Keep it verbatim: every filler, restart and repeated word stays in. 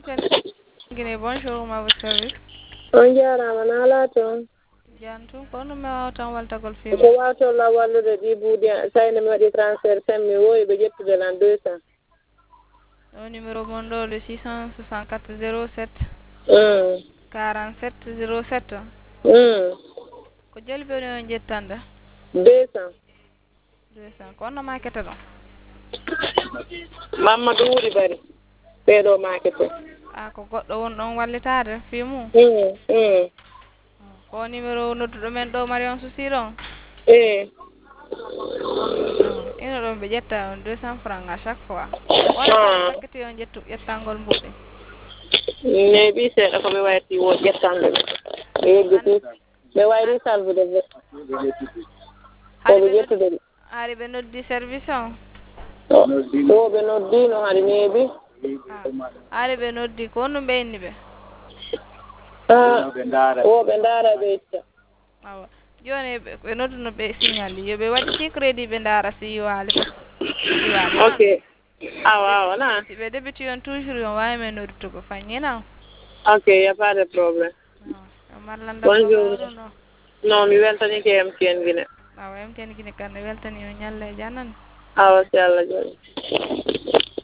M T N Guinée, bonjour, à votre service. On jarama na laton Jantu kono mi wawatan waltagol ko fima. wawtolla wallude ɗi buuɗi sayno mi waɗi transfert tan mi wowi ɓe ƴettude lan deux cent Au numéro mon ɗo le six cent soixante-quatre zéro sept Mm. quarante-sept zéro sept. Mm. Ko jalɓeɗo on jettande deux cent deux cent ko onno makete ɗon. Mamadou Wuri Bari ɓeeɗo makete. A ko goɗɗo won ɗon wallitade fimum. Mm. Mm. Ko numéro nodduɗo men ɗo Marion Soucy ɗon. Eh. Ino ɗon ɓe ƴetta on deux cent francs à chaque fois. Ah. Sakkati on ƴettu ƴettangol mbuɗi. Maybe seeɗa ko ɓe wayati wo ƴettanɓe ɓe ɓe yeggiti ɓe wayri salvude ɓe koɓe ƴettude ɓe haade ɓe noddi service on. o ɓe noddino haade neebi haade ɓe noddi ko honno ɓe inni ɓe o ɓe ndaara ɓe ƴetta awa joni ɓe nodduno ɓe signal yoɓe waɗiti crédit ɓe ndaara si yiwali fof yiwali ok awa awa na si ɓe débiti on toujours on wawi men noddutugo faññina ok y a pas de probléme bonjour non mi weltanike M T N Guinée awa M T N Guinée kande weltani on ñalle e jannane awa si Allah jaɓi